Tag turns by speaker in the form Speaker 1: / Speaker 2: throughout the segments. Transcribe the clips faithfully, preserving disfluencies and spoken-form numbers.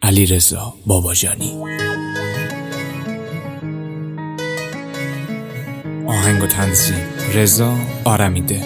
Speaker 1: علیرضا باباجانی. آهنگ و تنظیم رضا آرمیده.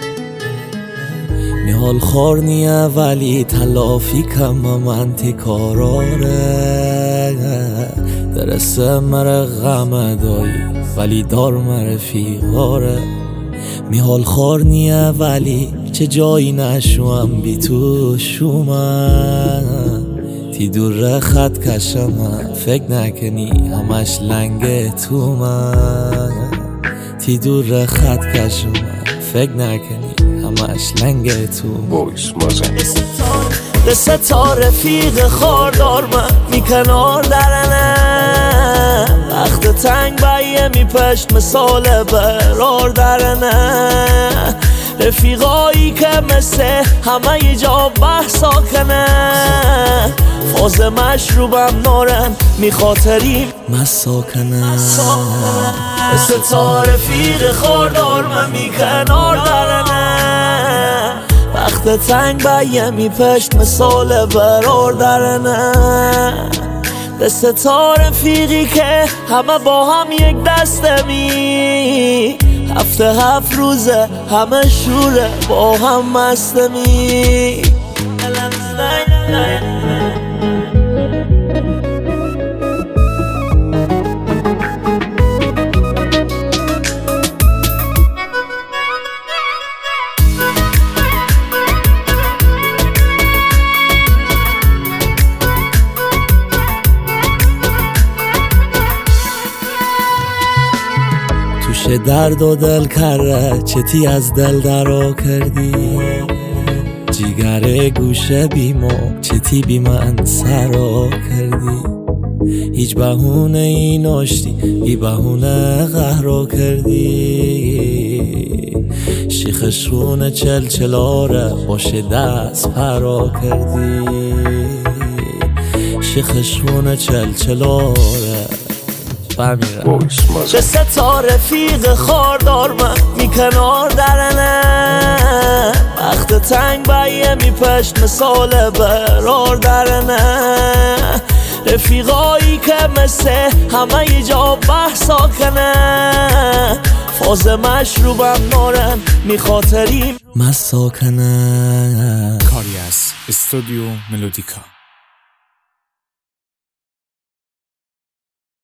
Speaker 2: میحال خور نیه ولی تلافی کم من تکاراره درسته مره غم دایی ولی دار مره فیغاره. میحال خور نیه ولی چه جایی نشوم بی تو شومن تی دور خط کشم فکر نکنی همش لنگ تو من تی دور خط کشم فکر نکنی همش لنگ تو
Speaker 3: بویس مازن
Speaker 2: قصه تا رفیق خاردار من میکنار درنه وقت تنگ بایه میپشت مثال برار درنه رفیقایی که مثل همه ی جا بحثا کنه فاز مشروبم نارن میخاطریم مسا کنه قصه تا رفیق خاردار من میکنار درنه وقت تنگ بایه میپشت مثال برار درنه دسته تا رفیقی که همه با هم یک دسته می هفته هفت روزه همه شوره با هم مسته می چه درد و دل کره چتی از دل درا کردی جیگر گوشه بیمو چتی بی من سرا کردی هیچ بهونه ای ناشتی بی بهونه قهرا کردی شیخشون چل چلاره باشه دست پرا کردی شیخشون چل چلاره چه ستا رفیق خاردار من میکنار درنه وقت تنگ بایه میپشت مثال برار درنه رفیقایی که مثل همه ی جا بحثا کنه فاز مشروبم نارن میخاطریم مسا کنه.
Speaker 1: کاری از استودیو ملودیکا.